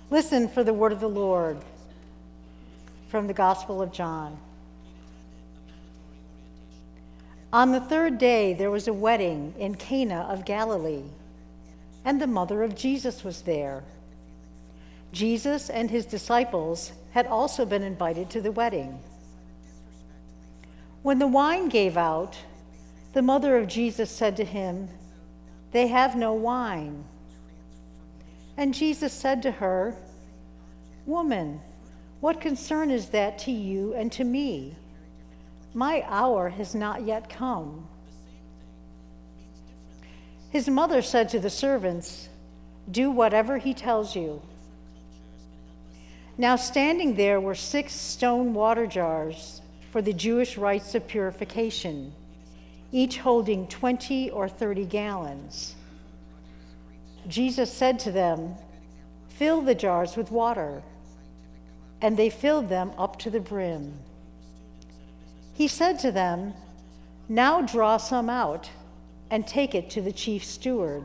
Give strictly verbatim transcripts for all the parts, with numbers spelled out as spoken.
Listen for the word of the Lord from the Gospel of John. On the third day, there was a wedding in Cana of Galilee, and the mother of Jesus was there. Jesus and his disciples had also been invited to the wedding. When the wine gave out, the mother of Jesus said to him, "They have no wine." And Jesus said to her, "Woman, what concern is that to you and to me? My hour has not yet come." His mother said to the servants, "Do whatever he tells you." Now standing there were six stone water jars for the Jewish rites of purification, each holding twenty or thirty gallons. Jesus said to them, "Fill the jars with water." And they filled them up to the brim. He said to them, "Now draw some out and take it to the chief steward."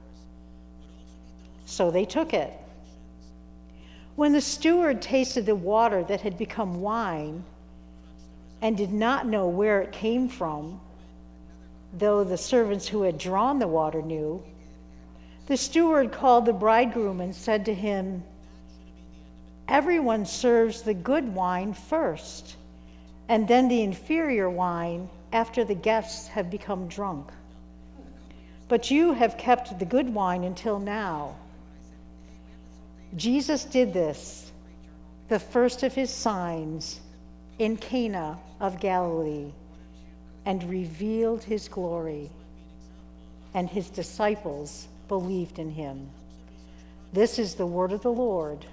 So they took it. When the steward tasted the water that had become wine and did not know where it came from, though the servants who had drawn the water knew, the steward called the bridegroom and said to him, "Everyone serves the good wine first, and then the inferior wine after the guests have become drunk. But you have kept the good wine until now." Jesus did this, the first of his signs, in Cana of Galilee, and revealed his glory, and his disciples believed in him. This is the word of the Lord.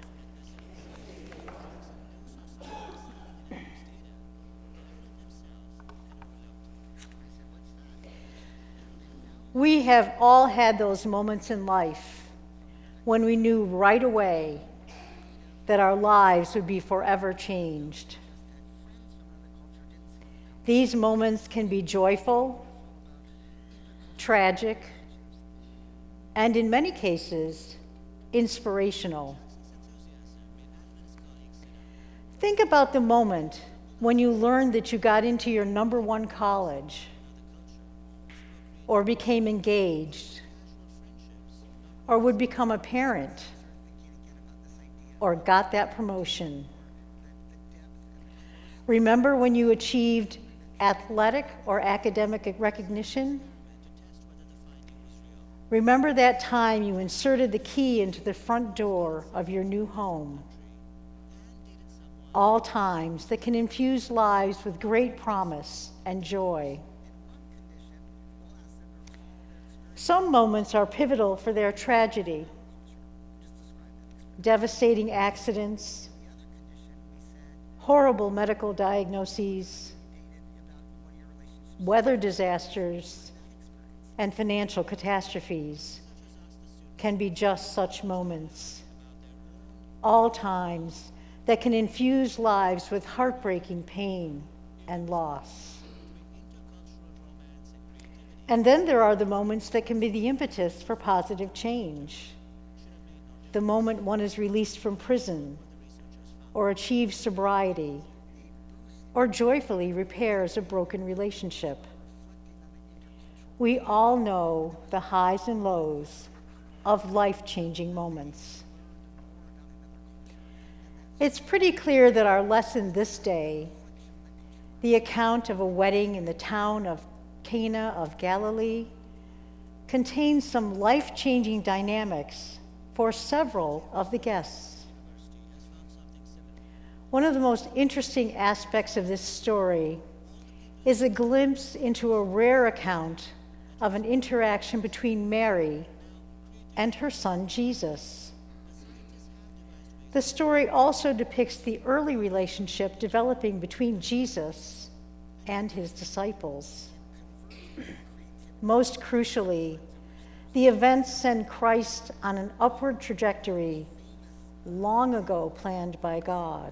We have all had those moments in life when we knew right away that our lives would be forever changed. These moments can be joyful, tragic, and in many cases, inspirational. Think about the moment when you learned that you got into your number one college, or became engaged, or would become a parent, or got that promotion. Remember when you achieved athletic or academic recognition? Remember that time you inserted the key into the front door of your new home. All times that can infuse lives with great promise and joy. Some moments are pivotal for their tragedy. Devastating accidents, horrible medical diagnoses, weather disasters, and financial catastrophes can be just such moments. All times that can infuse lives with heartbreaking pain and loss. And then there are the moments that can be the impetus for positive change. The moment one is released from prison, or achieves sobriety, or joyfully repairs a broken relationship. We all know the highs and lows of life-changing moments. It's pretty clear that our lesson this day, the account of a wedding in the town of Cana of Galilee, contains some life-changing dynamics for several of the guests. One of the most interesting aspects of this story is a glimpse into a rare account of an interaction between Mary and her son Jesus. The story also depicts the early relationship developing between Jesus and his disciples. Most crucially, the events send Christ on an upward trajectory long ago planned by God.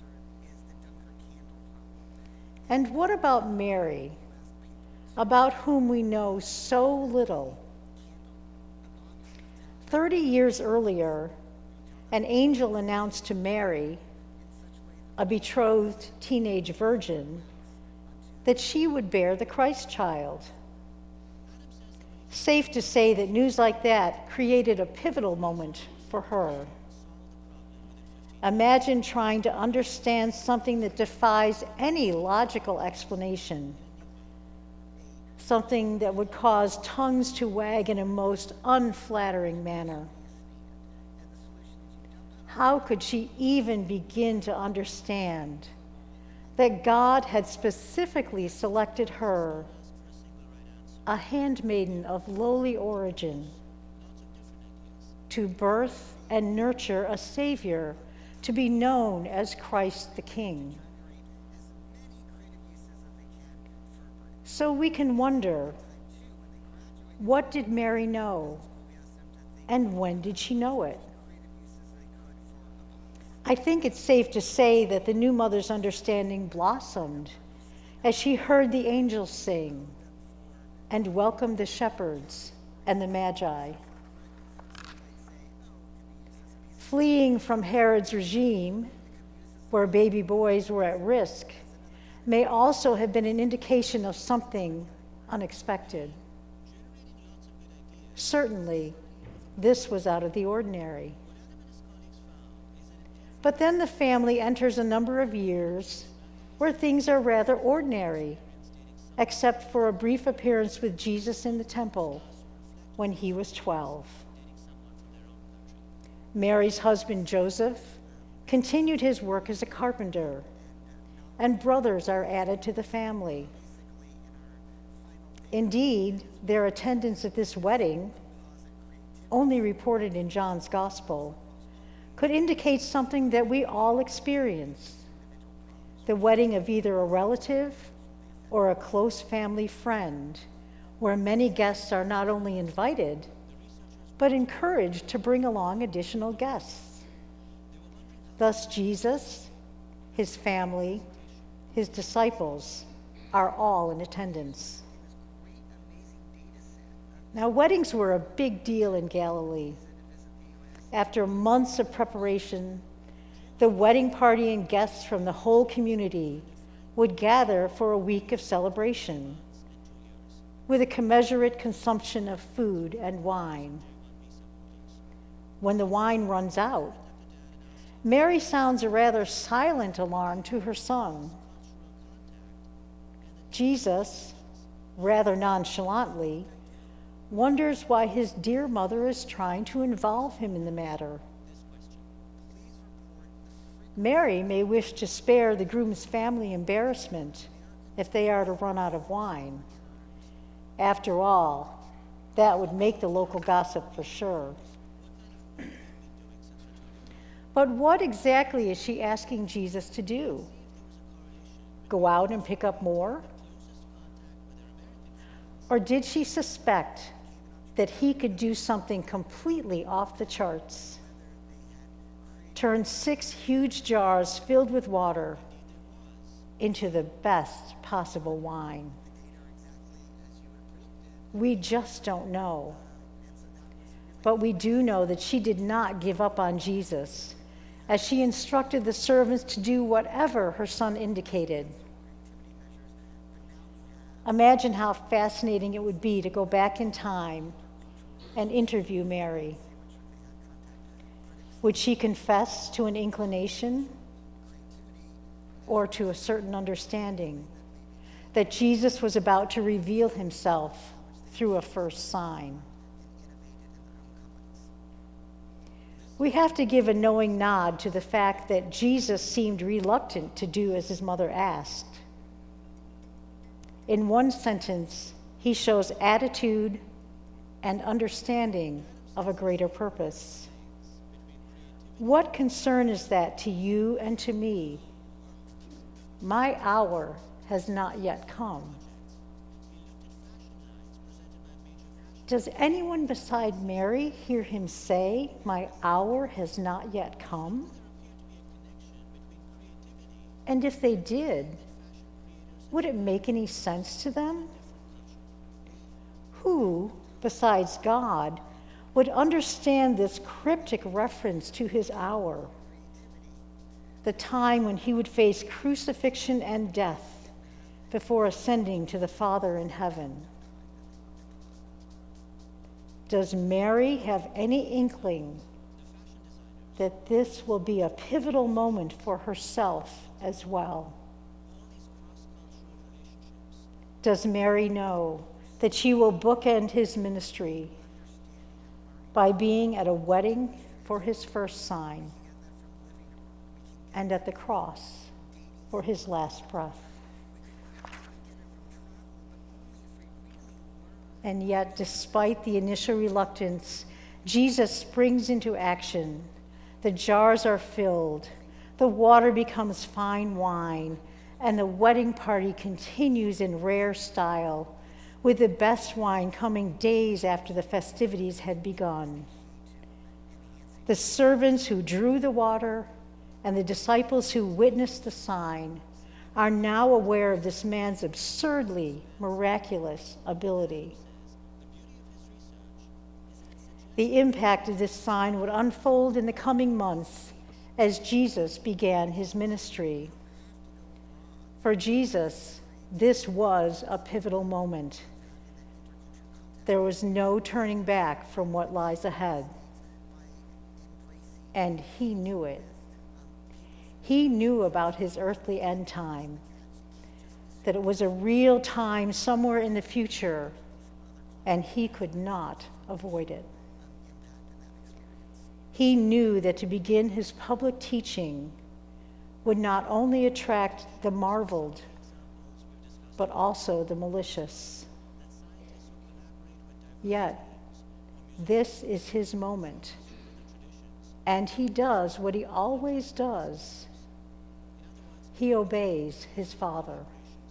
And what about Mary, about whom we know so little? Thirty years earlier, an angel announced to Mary, a betrothed teenage virgin, that she would bear the Christ child. Safe to say that news like that created a pivotal moment for her. Imagine trying to understand something that defies any logical explanation, something that would cause tongues to wag in a most unflattering manner. How could she even begin to understand that God had specifically selected her, a handmaiden of lowly origin, to birth and nurture a Savior to be known as Christ the King? So we can wonder, what did Mary know? And when did she know it? I think it's safe to say that the new mother's understanding blossomed as she heard the angels sing and welcomed the shepherds and the magi. Fleeing from Herod's regime, where baby boys were at risk, may also have been an indication of something unexpected. Certainly, this was out of the ordinary. But then the family enters a number of years where things are rather ordinary, except for a brief appearance with Jesus in the temple when he was twelve. Mary's husband, Joseph, continued his work as a carpenter, and brothers are added to the family. Indeed, their attendance at this wedding, only reported in John's Gospel, could indicate something that we all experience: the wedding of either a relative or a close family friend, where many guests are not only invited, but encouraged to bring along additional guests. Thus, Jesus, his family, his disciples are all in attendance. Now, weddings were a big deal in Galilee. After months of preparation, the wedding party and guests from the whole community would gather for a week of celebration with a commensurate consumption of food and wine. When the wine runs out, Mary sounds a rather silent alarm to her son. Jesus, rather nonchalantly, wonders why his dear mother is trying to involve him in the matter. Mary may wish to spare the groom's family embarrassment if they are to run out of wine. After all, that would make the local gossip for sure. But what exactly is she asking Jesus to do? Go out and pick up more? Or did she suspect that he could do something completely off the charts? Turn six huge jars filled with water into the best possible wine. We just don't know. But we do know that she did not give up on Jesus, as she instructed the servants to do whatever her son indicated. Imagine how fascinating it would be to go back in time and interview Mary. Would she confess to an inclination or to a certain understanding that Jesus was about to reveal himself through a first sign? We have to give a knowing nod to the fact that Jesus seemed reluctant to do as his mother asked. In one sentence, he shows attitude and understanding of a greater purpose. What concern is that to you and to me? My hour has not yet come. Does anyone beside Mary hear him say, "My hour has not yet come"? And if they did, would it make any sense to them? Who, besides God, would understand this cryptic reference to his hour, the time when he would face crucifixion and death before ascending to the Father in heaven. Does Mary have any inkling that this will be a pivotal moment for herself as well? Does Mary know that she will bookend his ministry by being at a wedding for his first sign and at the cross for his last breath? And yet, despite the initial reluctance, Jesus springs into action. The jars are filled, the water becomes fine wine, and the wedding party continues in rare style, with the best wine coming days after the festivities had begun. The servants who drew the water and the disciples who witnessed the sign are now aware of this man's absurdly miraculous ability. The impact of this sign would unfold in the coming months as Jesus began his ministry. For Jesus, this was a pivotal moment. There was no turning back from what lies ahead. And he knew it. He knew about his earthly end time, that it was a real time somewhere in the future, and he could not avoid it. He knew that to begin his public teaching would not only attract the marveled, but also the malicious. Yet, this is his moment, and he does what he always does. He obeys his Father.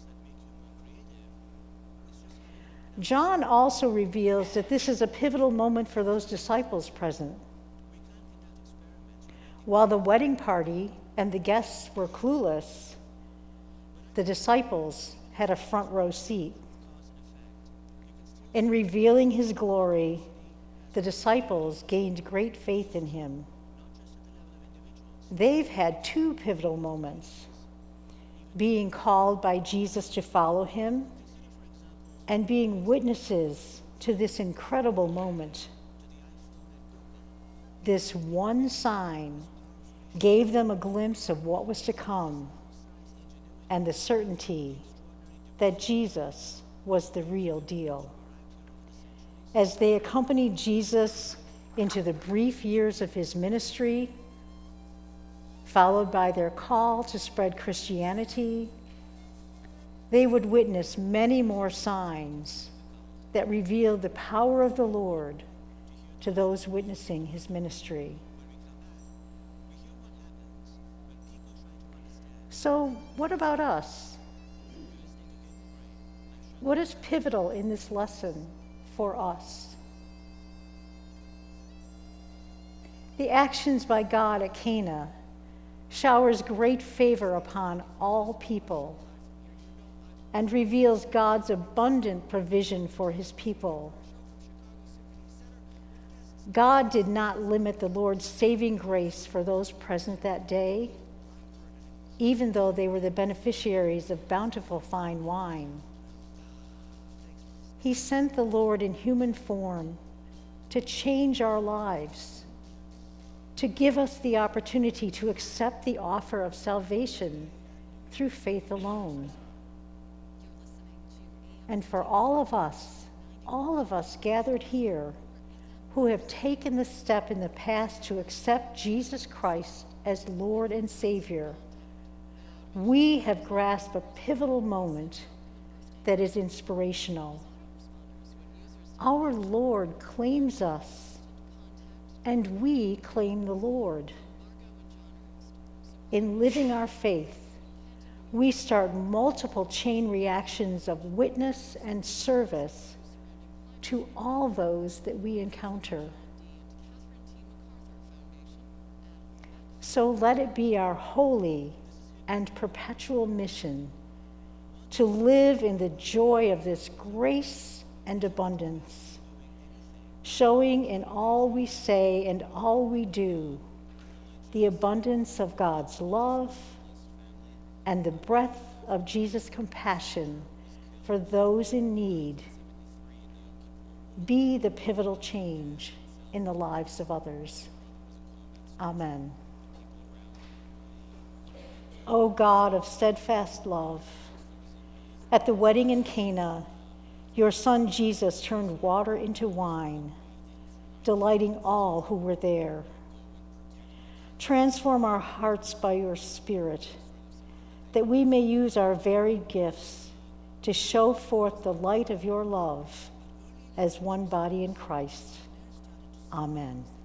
John also reveals that this is a pivotal moment for those disciples present. While the wedding party and the guests were clueless, the disciples had a front row seat. In revealing his glory, the disciples gained great faith in him. They've had two pivotal moments, being called by Jesus to follow him and being witnesses to this incredible moment. This one sign gave them a glimpse of what was to come and the certainty that Jesus was the real deal. As they accompanied Jesus into the brief years of his ministry, followed by their call to spread Christianity, they would witness many more signs that revealed the power of the Lord to those witnessing his ministry. So, what about us? What is pivotal in this lesson for us? The actions by God at Cana showers great favor upon all people and reveals God's abundant provision for his people. God did not limit the Lord's saving grace for those present that day, even though they were the beneficiaries of bountiful fine wine. He sent the Lord in human form to change our lives, to give us the opportunity to accept the offer of salvation through faith alone. And for all of us, all of us gathered here who have taken the step in the past to accept Jesus Christ as Lord and Savior, we have grasped a pivotal moment that is inspirational. Our Lord claims us, and we claim the Lord. In living our faith, we start multiple chain reactions of witness and service to all those that we encounter. So let it be our holy and perpetual mission to live in the joy of this grace and abundance, showing in all we say and all we do the abundance of God's love and the breadth of Jesus' compassion for those in need. Be the pivotal change in the lives of others. Amen. O God of steadfast love, at the wedding in Cana, your son Jesus turned water into wine, delighting all who were there. Transform our hearts by your Spirit, that we may use our varied gifts to show forth the light of your love as one body in Christ. Amen.